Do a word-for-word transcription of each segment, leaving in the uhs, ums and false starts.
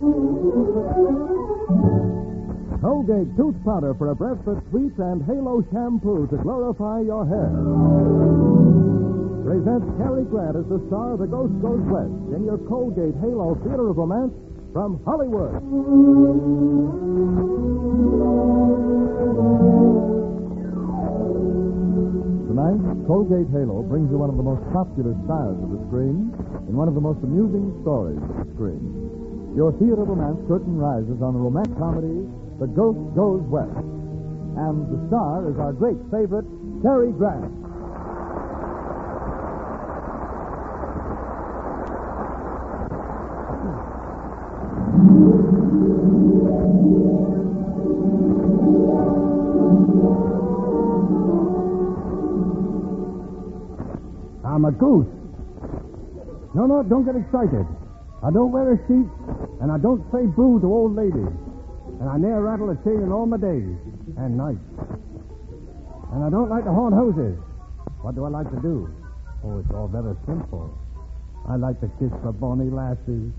Colgate tooth powder for a breath that's sweet and Halo shampoo to glorify your hair. Presents Cary Grant as the star of The Ghost Goes West in your Colgate Halo Theater of Romance from Hollywood. Tonight, Colgate Halo brings you one of the most popular stars of the screen in one of the most amusing stories of the screen. Your Theater of Romance curtain rises on the romantic comedy The Ghost Goes West. And the star is our great favorite, Cary Grant. I'm a goose. No, no, don't get excited. I don't wear a sheet, and I don't say boo to old ladies. And I ne'er rattle a chain in all my days and nights. And I don't like to haunt houses. What do I like to do? Oh, it's all very simple. I like to kiss the bonny lasses.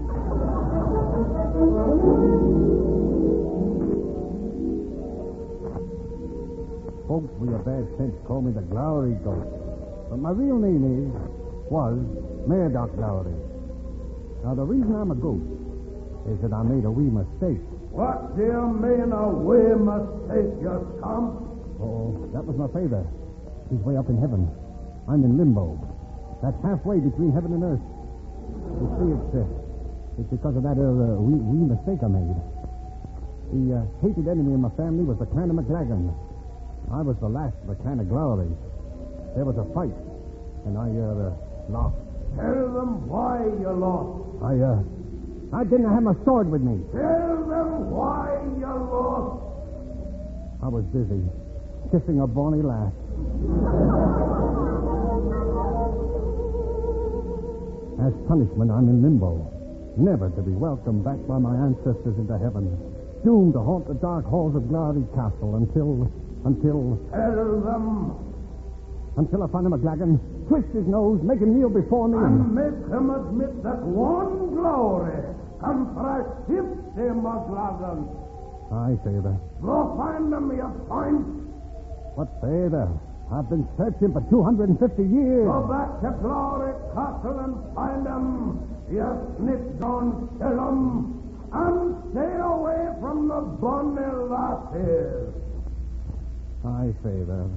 Folks with a bad sense call me the Glowery Ghost. But my real name is, was, Murdoch Glowery. Now, the reason I'm a ghost is that I made a wee mistake. What do you mean a wee mistake, you scum? Oh, that was my father. He's way up in heaven. I'm in limbo. That's halfway between heaven and earth. You see, it's, uh, it's because of that uh, wee, wee mistake I made. The uh, hated enemy in my family was the clan of McLagan. I was the last of the clan of Glowery. There was a fight, and I, uh, lost. Tell them why you lost. I, uh, I didn't have my sword with me. Tell them why you lost. I was busy kissing a bonny lass. As punishment, I'm in limbo, never to be welcomed back by my ancestors into heaven, doomed to haunt the dark halls of Glowery Castle until, until... Tell them... Until I find him McLagan, twist his nose, make him kneel before me, and... and... make him admit that one glory compressed fifty McLagan. Aye, Father. Go find him, you point. What Father? I've been searching for two hundred fifty years. Go back to Glory Castle and find him. You snitch, don't kill him. And stay away from the bonny lasses. Aye, Father.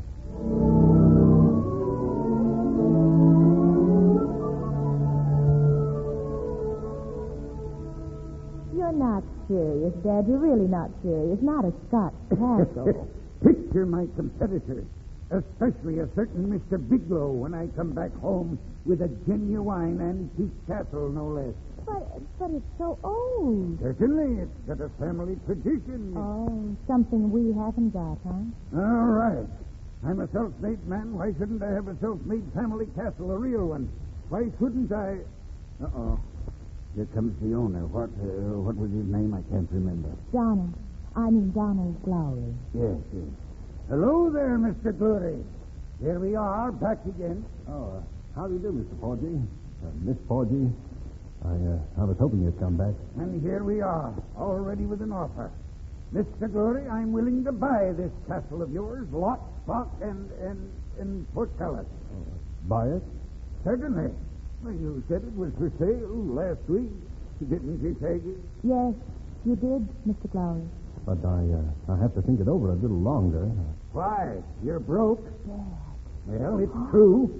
You're not serious, Dad. You're really not serious. Not a Scotch castle. Picture my competitors, especially a certain Mister Biglow, when I come back home with a genuine antique castle, no less. But, but it's so old. Certainly, it's got a family tradition. Oh, something we haven't got, huh? All right. I'm a self-made man. Why shouldn't I have a self-made family castle, a real one? Why couldn't I... Uh-oh. Here comes the owner. What uh, what was his name? I can't remember. Donald. I mean Donald Glowery. Yes, yes. Hello there, Mister Glowery. Here we are, back again. Oh, uh, how do you do, Mister Porgy? Uh, Miss Porgy? I, uh, I was hoping you'd come back. And here we are, already with an offer. Mister Glowery, I'm willing to buy this castle of yours, lock, stock, and, and, and portcullis. Uh, buy it? Certainly. Well, you said it was for sale last week, didn't you, Peggy? Yes, you did, Mister Glowery. But I, uh, I have to think it over a little longer. Why? You're broke? Dad. Well, it's true.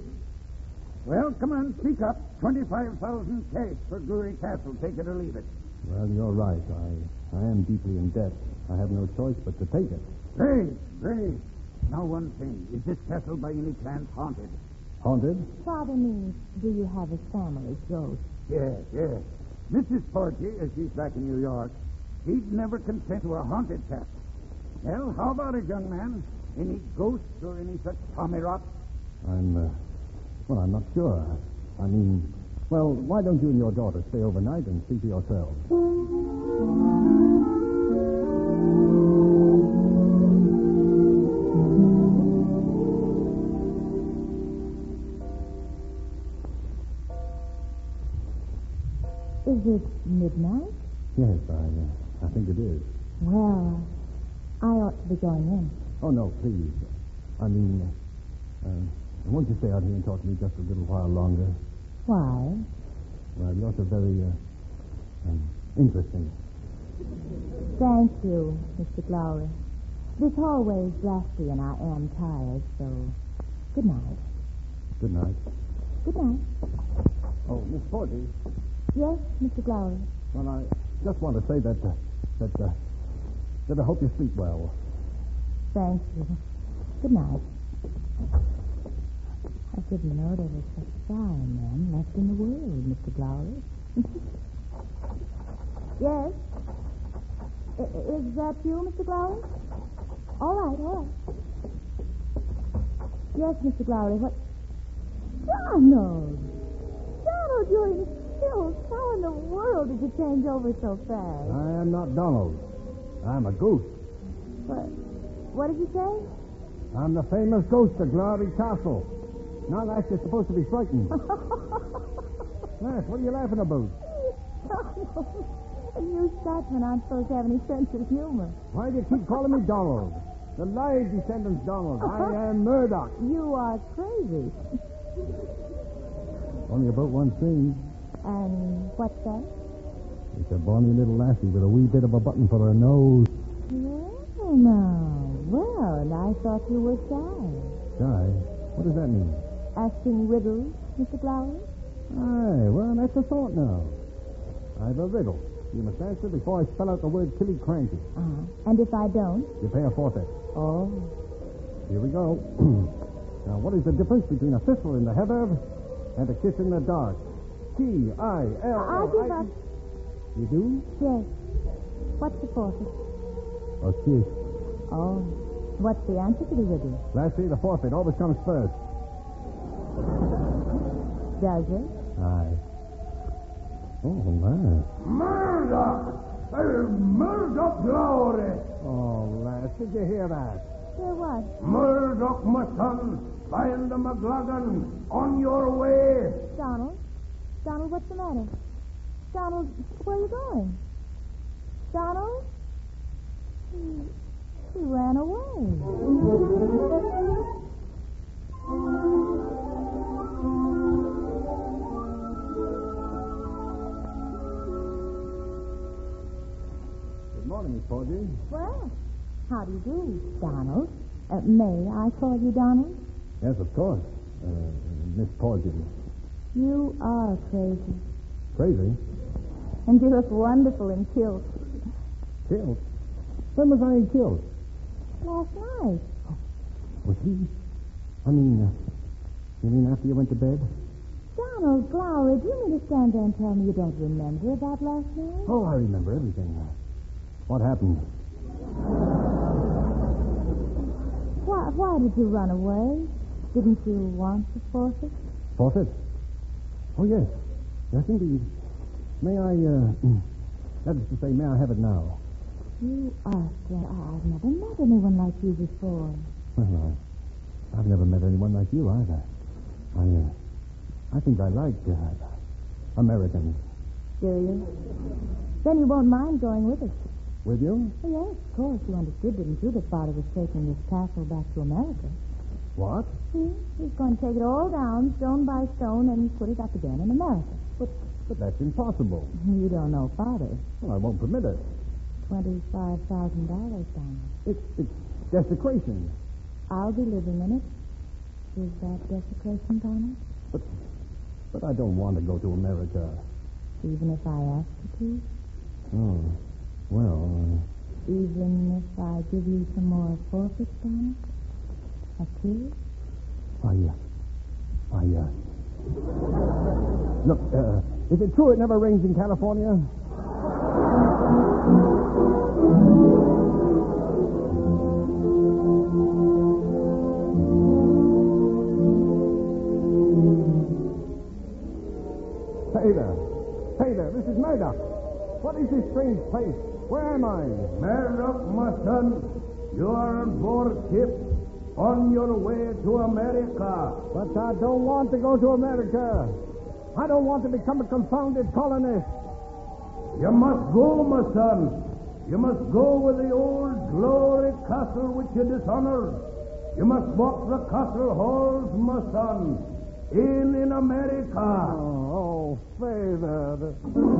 Well, come on, speak up. Twenty-five thousand cash for Glowery Castle. Take it or leave it. Well, you're right. I, I am deeply in debt. I have no choice but to take it. Great, great. Now, one thing. Is this castle by any chance haunted? Haunted? Father means, do you have a family ghost? Yes, yes. Missus Porgy, as she's back in New York, she'd never consent to a haunted castle. Well, how about it, young man? Any ghosts or any such tommy rot? I'm, uh, well, I'm not sure. I mean, well, why don't you and your daughter stay overnight and see for yourselves? Is it midnight? Yes, I, uh, I think it is. Well, I ought to be going in. Oh, no, please. I mean, uh, uh, won't you stay out here and talk to me just a little while longer? Why? Well, you're so very, uh, um, interesting. Thank you, Mister Glowry. This hallway is drafty and I am tired, so good night. Good night. Good night. Oh, Miss Porgy. Yes, Mister Glowry. Well, I just want to say that, uh, that, uh, that I hope you sleep well. Thank you. Good night. I didn't know there was such fine men left in the world, Mister Glowry. Yes? I- is that you, Mister Glowry? All right, all right. Yes, Mister Glowry, what... Donald! Donald, you're in stills. How in the world did you change over so fast? I am not Donald. I'm a ghost. What, what did you say? I'm the famous ghost of Glory Castle. Now that you're supposed to be frightened. Yes, what are you laughing about? Donald, a new Scotsman aren't supposed to have any sense of humor. Why do you keep calling me Donald? The live descendants Donald. I am Murdoch. You are crazy. Only about one thing. And what's that? It's a bonny little lassie with a wee bit of a button for her nose. Well, now. Well, and I thought you were shy. Shy? What does that mean? Asking riddles, Mister Glowry? Aye, well, that's a thought now. I've a riddle. You must answer before I spell out the word Killycranky. Uh-huh. And if I don't? You pay a forfeit. Oh. Here we go. Now, what is the difference between a thistle in the heather and a kiss in the dark? T I L L. I give up. You do? Yes. What's the forfeit? A kiss. Oh. What's the answer to the riddle? Lassie, the forfeit always comes first. Does it? Aye. Oh, my. Murdoch! Uh, Murdoch Glory! Oh, lass, did you hear that? Hear what? Murdoch, my son, find the McLagan on your way. Donald? Donald, what's the matter? Donald, where are you going? Donald? He, he ran away. Good morning, Miss Porgy. Well, how do you do, Donald? Uh, may I call you Donald? Yes, of course. Uh, Miss Porgy. You are crazy. Crazy? And you look wonderful in kilt. Killed? When was I killed? Last night. Was he? I mean, uh, you mean after you went to bed? Donald Glowry, do you mean to stand there and tell me you don't remember about last night? Oh, I remember everything. Uh, what happened? Why, why did you run away? Didn't you want the forfeit? Forfeit? Oh, yes. Yes, indeed. May I, uh, that is to say, may I have it now? You are still... I've never met anyone like you before. Well, I, I've never met anyone like you either. I, uh, I think I like, uh, Americans. Do you? Then you won't mind going with us. With you? Oh, yes, of course. You understood, didn't you, that Father was taking this castle back to America? What? Hmm? He's going to take it all down, stone by stone, and put it up again in America. But, but that's impossible. You don't know Father. Well, I won't permit it. Twenty-five thousand dollars, Donald. It's, it's desecration. I'll be living in it. Is that desecration, Donald? But, but I don't want to go to America. Even if I ask you to? Oh, well, uh, Even if I give you some more forfeits, Donald? A kiss? I, uh, I, uh... Look, uh, is it true it never rains in California? Hey there. Hey there, this is Murdoch. What is this strange place? Where am I? Murdoch, my son, you are on board ship on your way to America. But I don't want to go to America. I don't want to become a confounded colonist. You must go, my son. You must go with the old glory castle which you dishonored. You must walk the castle halls, my son, in in America. Oh, oh Father.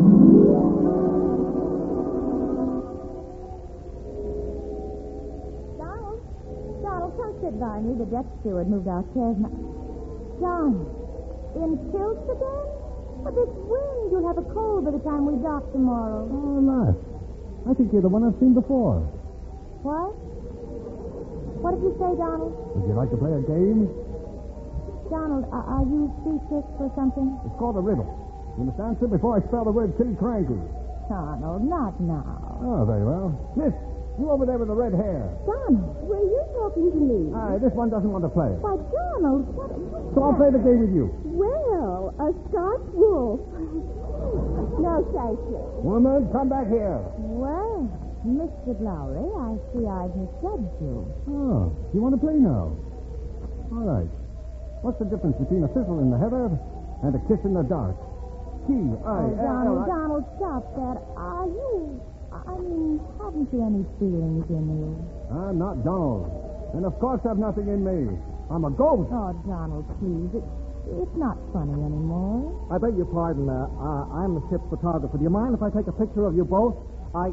Donald, Donald, come sit by me. The deck steward moved our chairs. Now. John, in kilts again? But this wind, you'll have a cold by the time we dock tomorrow. Oh, nice. I think you're the one I've seen before. What? What did you say, Donald? Would you like to play a game? Donald, are, are you seasick or something? It's called a riddle. You must answer before I spell the word kitty cranky. Donald, not now. Oh, very well. Miss, you over there with the red hair. Donald, were you talking to me? Ah, this one doesn't want to play. Why, Donald, what... So I'll play the game with you. Well, a Scotch wolf. No, thank you. Woman, come back here. Well, Mister Lowry, I see I've misjudged you. Oh, you want to play now? All right. What's the difference between a fizzle in the heather and a kiss in the dark? T I Oh, L Donald, I- Donald, stop that. Are you... I mean, haven't you any feelings in you? I'm not Donald. And of course I've nothing in me. I'm a ghost. Oh, Donald, please. It, it's not funny anymore. I beg your pardon. Uh, uh, I'm the ship's photographer. Do you mind if I take a picture of you both? I...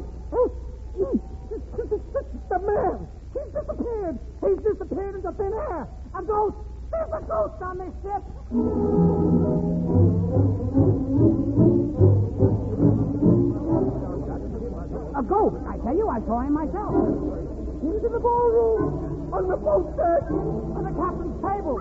The man! He's disappeared! He's disappeared into thin air! A ghost! There's a ghost on this ship! A ghost! I tell you, I saw him myself. Into the ballroom! On the boat deck! On the captain's table!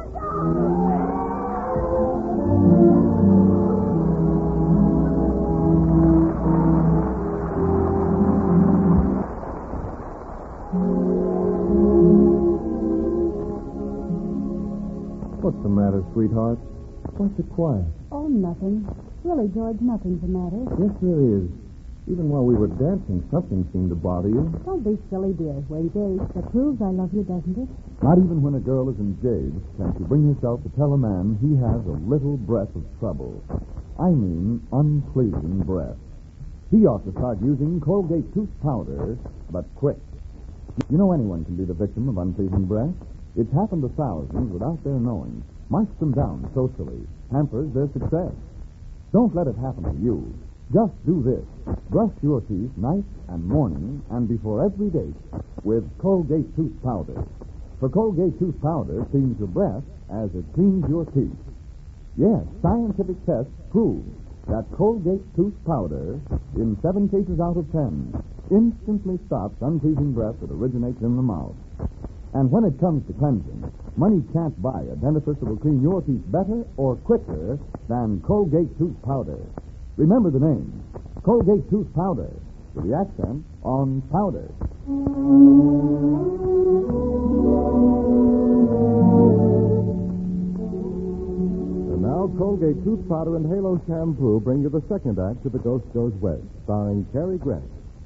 What's the matter, sweetheart? What's it quiet? Oh, nothing. Really, George, nothing's the matter. Yes, there is. Even while we were dancing, something seemed to bother you. Don't be silly, dear. We're engaged. That proves I love you, doesn't it? Not even when a girl is engaged can she bring herself to tell a man he has a little breath of trouble. I mean unpleasing breath. He ought to start using Colgate tooth powder, but quick. You know anyone can be the victim of unpleasing breath. It's happened to thousands without their knowing. Marks them down socially, hampers their success. Don't let it happen to you. Just do this. Brush your teeth night and morning and before every date with Colgate tooth powder. For Colgate tooth powder cleans your breath as it cleans your teeth. Yes, scientific tests prove that Colgate tooth powder, in seven cases out of ten, instantly stops unpleasing breath that originates in the mouth. And when it comes to cleansing, money can't buy a dentifrice that will clean your teeth better or quicker than Colgate tooth powder. Remember the name, Colgate tooth powder, with the accent on powder. And now Colgate tooth powder and Halo shampoo bring you the second act of The Ghost Goes West, starring Cary Grant.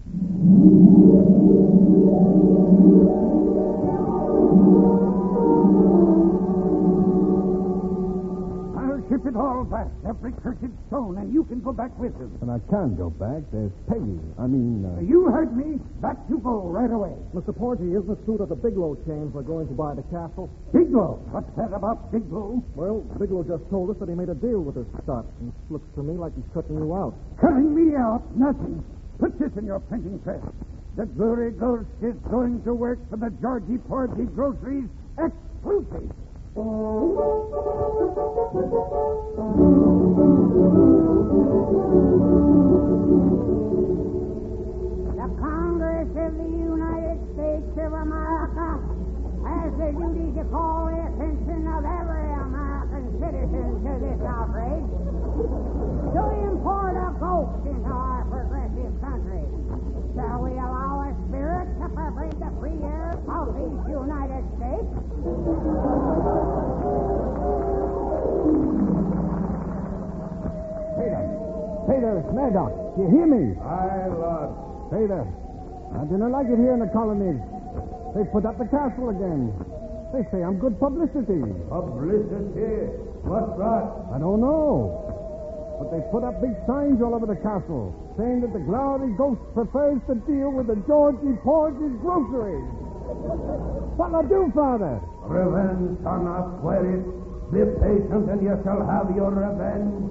I'll ship it all back, every cursed stone, and you can go back with them. And I can't go back. There's Peggy. I mean, uh... You heard me. Back you go right away. Mister Porgy, isn't it true that the Bigelow chains were going to buy the castle? Bigelow. What's that about Bigelow? Well, Bigelow just told us that he made a deal with his stock. And it looks to me like he's cutting you out. Cutting me out? Nothing. Put this in your printing press. The Glory Ghost is going to work for the Georgie Porgy Groceries exclusive. The Congress of the United States of America has the duty to call the attention of every American citizen to this outrage. To import a ghost into our progressive country. Shall we allow a spirit to pervade the free air of these United States? Hey there. Hey there, it's Mad Dog. You hear me? Aye, Lord. Hey there. I didn't like it here in the colonies. They put up the castle again. They say I'm good publicity. Publicity. What's that? I don't know. But they put up big signs all over the castle. saying that the Glory Ghost prefers to deal with the Georgie Porgy's groceries. What'll I do, Father? Revenge, son, I swear it. Be patient and you shall have your revenge.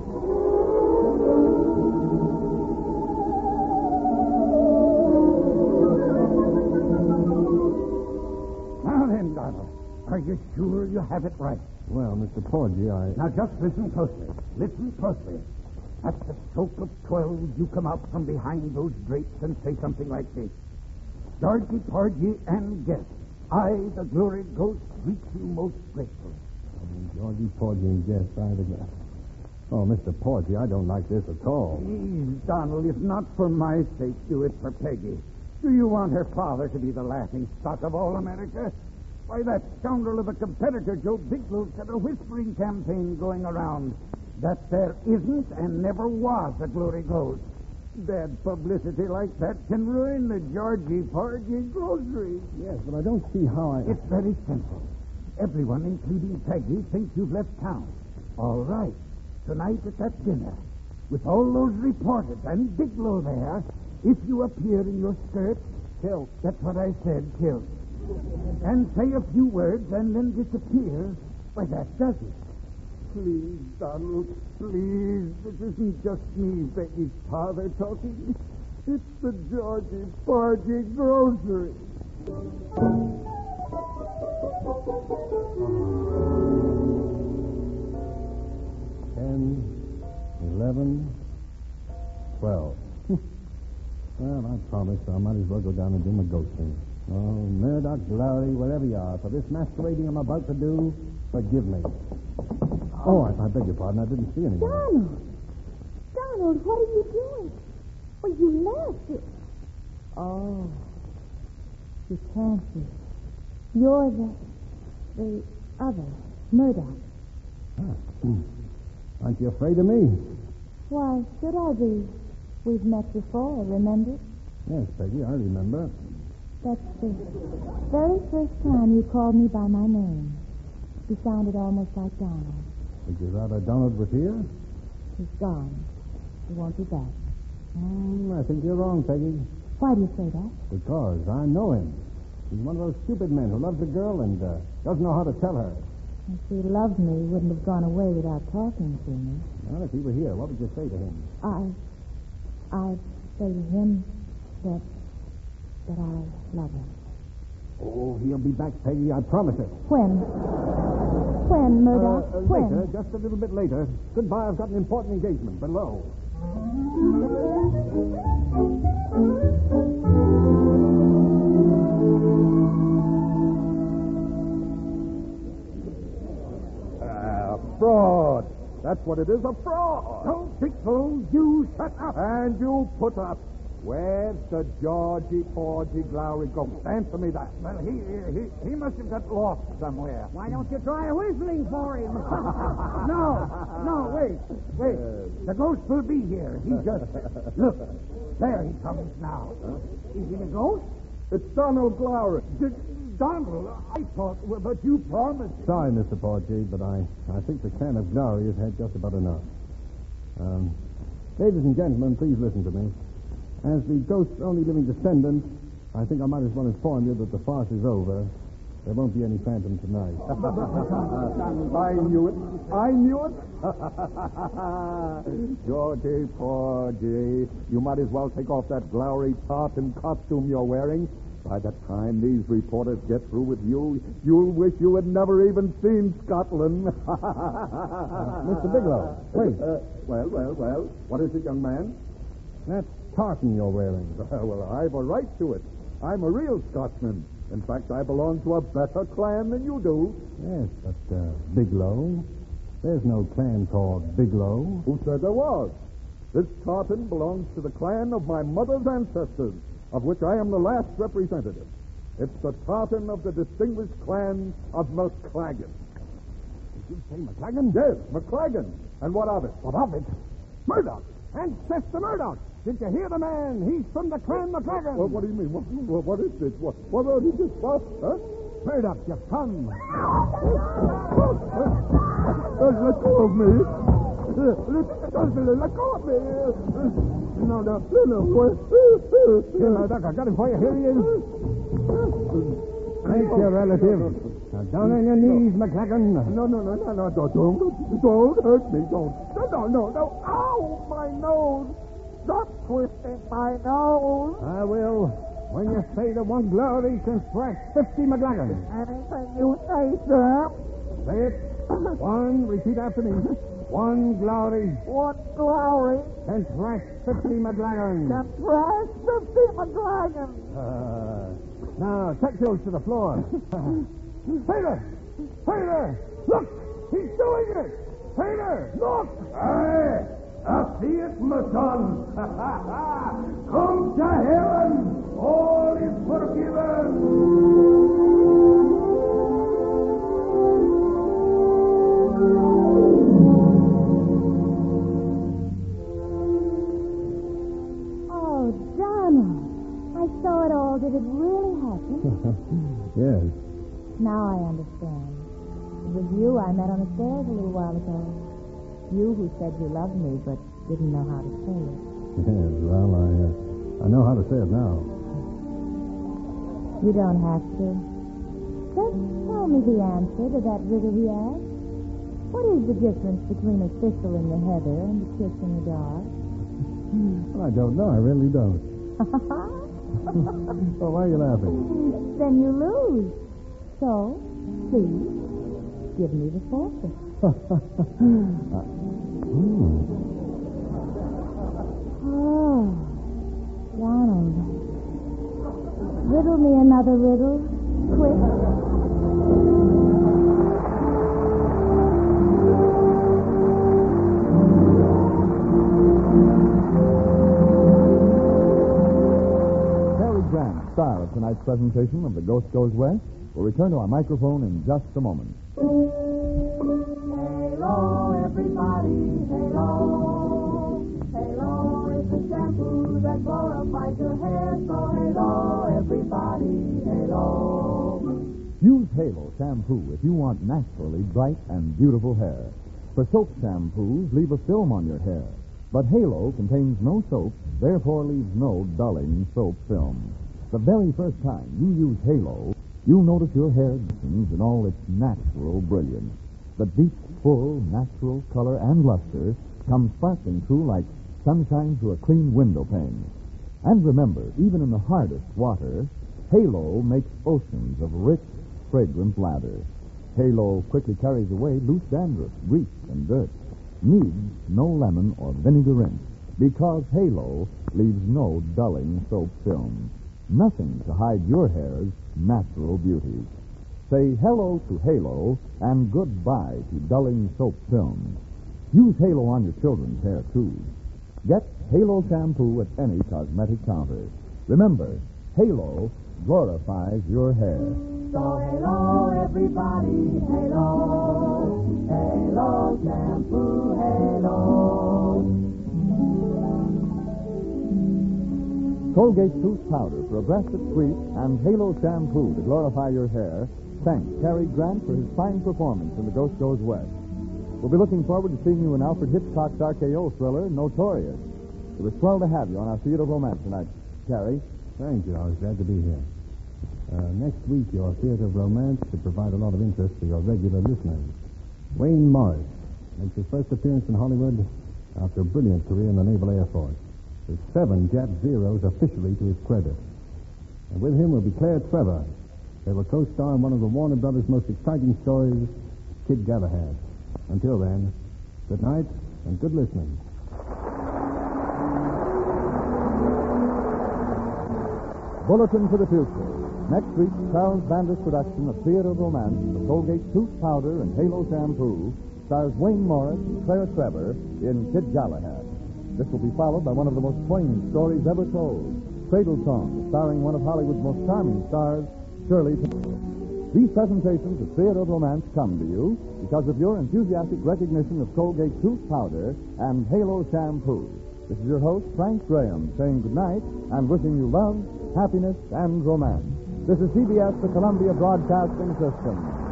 Now then, Donald, are you sure you have it right? Well, Mister Porgy, I... Now just listen closely. Listen closely. At the stroke of twelve, you come out from behind those drapes and say something like this. Georgie Porgy and guest, I, the Glory Ghost, greet you most gratefully. Oh, Georgie Porgy and guest, I think... Oh, Mister Porgy, I don't like this at all. Please, Donald, if not for my sake, do it for Peggy. Do you want her father to be the laughing stock of all America? Why, that scoundrel of a competitor, Joe Bigelow's got a whispering campaign going around that there isn't and never was a Glory Ghost. Bad publicity like that can ruin the Georgie Porgy grocery. Yes, but I don't see how I... It's very simple. Everyone, including Peggy, thinks you've left town. All right. Tonight at that dinner, with all those reporters and Bigelow there, if you appear in your skirt, kill. That's what I said, kill. And say a few words and then disappear, why, that does it. Please, Donald, please. This isn't just me, Becky's father talking. It's the Georgie Porgy grocery. Ten, eleven, twelve. Well, I promised I might as well go down and do my ghosting. Oh, Murdoch, Glory, wherever you are, for this masquerading I'm about to do, forgive me. Oh, I, I beg your pardon. I didn't see anyone. Donald! Donald, what are you doing? Well, you left it. Oh. You can't see. You're the... the other, Murdoch. Ah. Aren't you afraid of me? Why should I be? We've met before, remember? Yes, Peggy, I remember. That's the very first time you called me by my name. You sounded almost like Donald. Would you rather Donald was here? He's gone. He won't be back. Mm, I think you're wrong, Peggy. Why do you say that? Because I know him. He's one of those stupid men who loves a girl and uh, doesn't know how to tell her. If he loved me, he wouldn't have gone away without talking to me. Well, if he were here, what would you say to him? I... I'd say to him that... that I love him. Oh, he'll be back, Peggy, I promise it. When? When, Murdoch? Uh, uh, when? Later, just a little bit later. Goodbye, I've got an important engagement below. Uh, fraud. That's what it is, a fraud. Don't Bigelow, you shut up. And you put up. Where's the Georgie Porgy Glory Ghost? Answer me that. Well, he, he he must have got lost somewhere. Why don't you try whistling for him? No, no, wait, wait. The ghost will be here. He just... Look, there he comes now. Is he the ghost? It's Donald Glory. Donald, I thought, well, but you promised. Sorry, Mister Porgy, but I, I think the can of glory has had just about enough. Um, ladies and gentlemen, please listen to me. As the ghost's only living descendant, I think I might as well inform you that the farce is over. There won't be any phantom tonight. I knew it. I knew it. Georgie Porgy, you might as well take off that glory tartan costume you're wearing. By the time these reporters get through with you, you'll wish you had never even seen Scotland. uh, Mister Bigelow, wait. Uh, well, well, well. What is it, young man? That tartan you're wearing. Well, I've a right to it. I'm a real Scotsman. In fact, I belong to a better clan than you do. Yes, but uh, Bigelow, there's no clan called Bigelow. Who said there was? This tartan belongs to the clan of my mother's ancestors, of which I am the last representative. It's the tartan of the distinguished clan of McClagan. Did you say McClagan? Yes, McClagan. And what of it? What of it? Murdoch! Ancestor Murdoch! Did you hear the man? He's from the clan McClagan. Well, what do you mean? What, what, what is this? What, what are you just what? Huh? Murdoch, you come. Let go of me. Let go of me. Let go of me. No, no, no, no. Here, now, Doc, I got him for you. Here he is. Thank you, relative. Now, down on your knees, McLagan. No, no, no, no, no, don't, don't, don't hurt me, don't. No, no, no, no. Ow, my nose. Stop twisting my nose. I will. When you say the one glory can thrash fifty McLagans. Anything you say, sir. Say it. One, repeat after me. One glory One glory can thrash fifty McLagans. can thrash fifty McLagans. Uh, now, take those to the floor. Taylor! Taylor! Look! He's doing it! Taylor! Look! Aye, I see it, my son. Come to heaven. All is forgiven. Oh, Donald. I saw it all. Did it really happen? Yes. Now I understand. It was you I met on the stairs a little while ago. You who said you loved me, but didn't know how to say it. Yes, well, I, uh, I know how to say it now. You don't have to. Just tell me the answer to that riddle he asked. What is the difference between a thistle in the heather and a kiss in the dark? Well, I don't know. I really don't. Well, why are you laughing? Then you lose. So, please, give me the forfeit. uh, hmm. Oh, Donald. Riddle me another riddle. Quick. Cary Grant, star of tonight's presentation of The Ghost Goes West, will return to our microphone in just a moment. Halo, everybody, halo. Halo is the shampoo that glorifies your hair. So halo, everybody, halo. Use Halo shampoo if you want naturally bright and beautiful hair. For soap shampoos leave a film on your hair, but Halo contains no soap, therefore leaves no dulling soap film. The very first time you use Halo, you'll notice your hair glistens in all its natural brilliance. The deep, full, natural color and luster come sparkling through like sunshine through a clean window pane. And remember, even in the hardest water, Halo makes oceans of rich, fragrant lather. Halo quickly carries away loose dandruff, grease, and dirt. Needs no lemon or vinegar rinse, because Halo leaves no dulling soap film. Nothing to hide your hair's natural beauty. Say hello to Halo and goodbye to dulling soap film. Use Halo on your children's hair, too. Get Halo shampoo at any cosmetic counter. Remember, Halo glorifies your hair. So halo, everybody, halo. Halo shampoo, halo. Colgate tooth powder, Progressive Sweet, and Halo shampoo to glorify your hair. Thanks Cary Grant for his fine performance in The Ghost Goes West. We'll be looking forward to seeing you in Alfred Hitchcock's R K O thriller, Notorious. It was swell to have you on our Theater of Romance tonight, Cary. Thank you. I was glad to be here. Uh, next week, your Theater of Romance should provide a lot of interest for your regular listeners. Wayne Morris makes his first appearance in Hollywood after a brilliant career in the Naval Air Force, with seven Jap Zeros officially to his credit. And with him will be Claire Trevor. They will co-star in one of the Warner Brothers' most exciting stories, Kid Galahad. Until then, good night and good listening. Bulletin for the Future. Next week, Charles Bander's production of Theater of Romance, the Colgate Tooth Powder and Halo Shampoo, stars Wayne Morris and Claire Trevor in Kid Galahad. This will be followed by one of the most poignant stories ever told, Cradle Song, starring one of Hollywood's most charming stars, Shirley Temple. These presentations of Theater of Romance come to you because of your enthusiastic recognition of Colgate Tooth Powder and Halo Shampoo. This is your host, Frank Graham, saying good night and wishing you love, happiness, and romance. This is C B S, the Columbia Broadcasting System.